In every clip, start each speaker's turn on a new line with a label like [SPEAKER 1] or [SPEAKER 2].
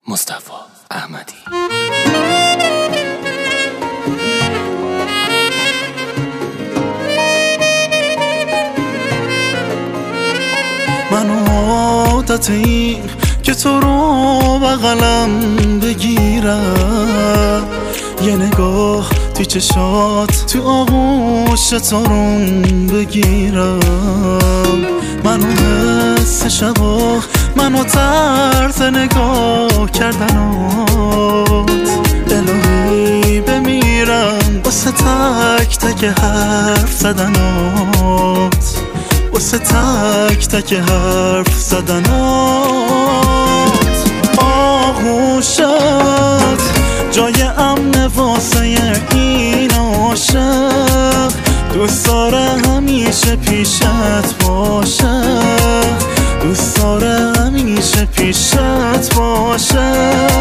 [SPEAKER 1] مصطفی احمدی.
[SPEAKER 2] من عادت این که تو رو بغلم بگیرم، یه نگاه توی چشات تو آغوش تو روم بگیرم، منو حس شبا منو طرز نگاه کردنات، الهی بمیرم واسه تک تک حرف زدنات، واسه تک تک حرف زدنات. آغوشت جای امن واسه این عاشق، دوست داره همیشه پیشت باشه، دوست داره همیشه پیشت باشه.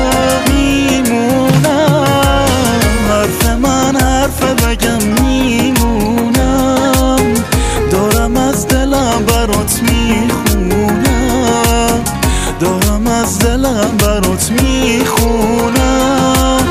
[SPEAKER 2] میمونم حرف من حرف بگم، میمونم دارم از دلم برات میخونم، دارم از دلم برات میخونم.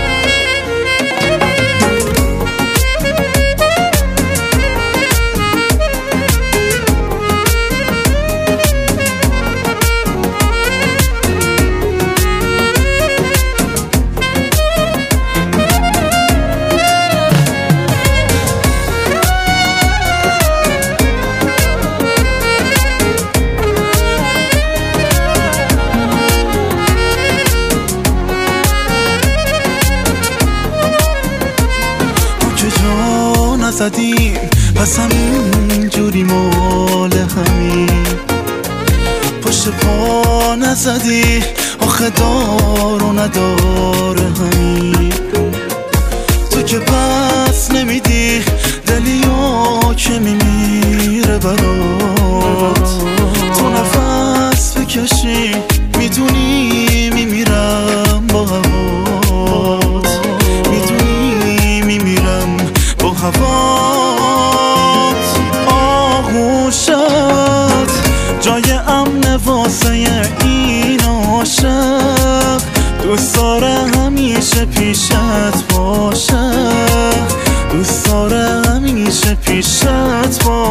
[SPEAKER 2] نزدیم پس همین جوری مال همین، پشت پا نزدی آخه دار و نداره همین، تو که پس نمیدی دلیا که میمیره برات، تو نفس بکشی میدونی میمیرم با هوات، میدونی میمیرم با هوات. آغوشت جای امن واسه این عاشق، دوست داره همیشه پیشت باشه، دوست داره همیشه پیشت باشه.